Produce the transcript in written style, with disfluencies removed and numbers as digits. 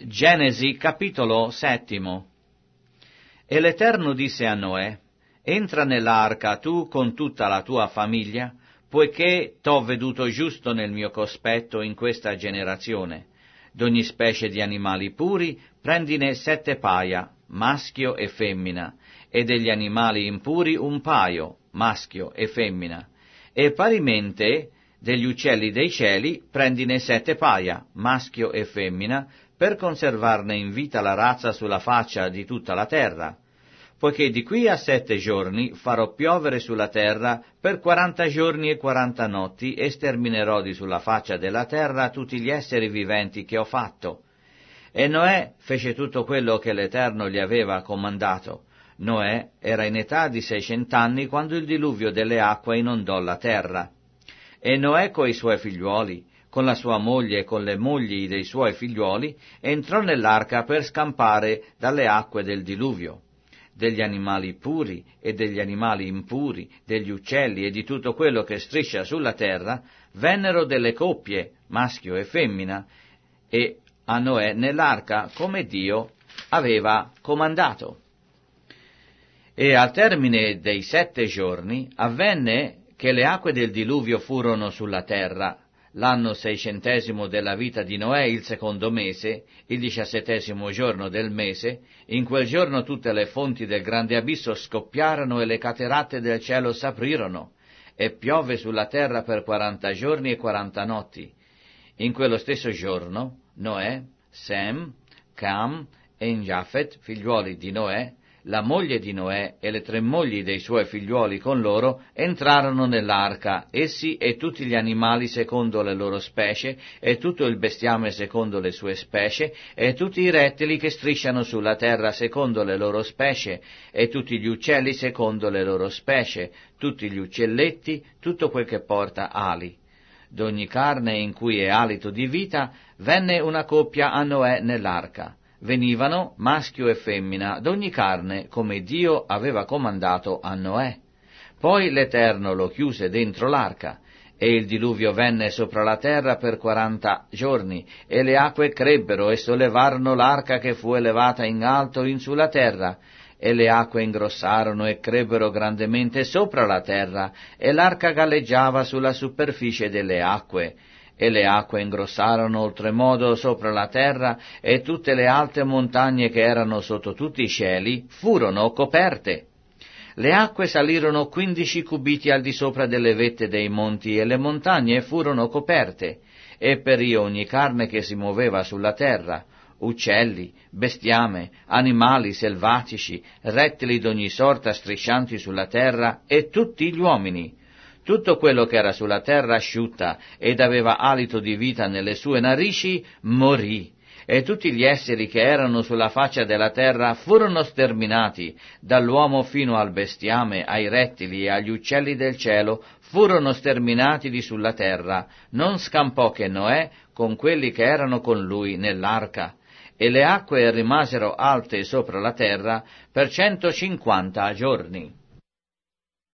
Genesi capitolo 7. E l'Eterno disse a Noè: entra nell'arca tu con tutta la tua famiglia, poiché t'ho veduto giusto nel mio cospetto in questa generazione. D'ogni specie di animali puri prendine 7 paia, maschio e femmina, e degli animali impuri un paio, maschio e femmina. E parimente degli uccelli dei cieli prendine 7 paia, maschio e femmina, per conservarne in vita la razza sulla faccia di tutta la terra. Poiché di qui a 7 giorni farò piovere sulla terra per 40 giorni e 40 notti, e sterminerò di sulla faccia della terra tutti gli esseri viventi che ho fatto. E Noè fece tutto quello che l'Eterno gli aveva comandato. Noè era in età di 600 anni quando il diluvio delle acque inondò la terra. E Noè coi suoi figliuoli, con la sua moglie e con le mogli dei suoi figliuoli, entrò nell'arca per scampare dalle acque del diluvio. Degli animali puri e degli animali impuri, degli uccelli e di tutto quello che striscia sulla terra, vennero delle coppie, maschio e femmina, e a Noè nell'arca come Dio aveva comandato. E al termine dei 7 giorni avvenne che le acque del diluvio furono sulla terra, l'anno 600 della vita di Noè, il 2° mese, il 17° giorno del mese. In quel giorno tutte le fonti del grande abisso scoppiarono e le cateratte del cielo s'aprirono, e piove sulla terra per 40 giorni e 40 notti. In quello stesso giorno Noè, Sem, Cam e Jafet, figliuoli di Noè, la moglie di Noè e le 3 mogli dei suoi figliuoli con loro, entrarono nell'arca, essi e tutti gli animali secondo le loro specie, e tutto il bestiame secondo le sue specie, e tutti i rettili che strisciano sulla terra secondo le loro specie, e tutti gli uccelli secondo le loro specie, tutti gli uccelletti, tutto quel che porta ali. D'ogni carne in cui è alito di vita, venne una coppia a Noè nell'arca. Venivano maschio e femmina d'ogni carne, come Dio aveva comandato a Noè. Poi l'Eterno lo chiuse dentro l'arca, e il diluvio venne sopra la terra per 40 giorni, e le acque crebbero e sollevarono l'arca che fu elevata in alto in sulla terra, e le acque ingrossarono e crebbero grandemente sopra la terra, e l'arca galleggiava sulla superficie delle acque. E le acque ingrossarono oltremodo sopra la terra, e tutte le alte montagne che erano sotto tutti i cieli furono coperte. Le acque salirono 15 cubiti al di sopra delle vette dei monti, e le montagne furono coperte, e perì ogni carne che si muoveva sulla terra, uccelli, bestiame, animali selvatici, rettili d'ogni sorta striscianti sulla terra, e tutti gli uomini. Tutto quello che era sulla terra asciutta ed aveva alito di vita nelle sue narici morì, e tutti gli esseri che erano sulla faccia della terra furono sterminati, dall'uomo fino al bestiame, ai rettili e agli uccelli del cielo furono sterminati di sulla terra. Non scampò che Noè con quelli che erano con lui nell'arca, e le acque rimasero alte sopra la terra per 150 giorni.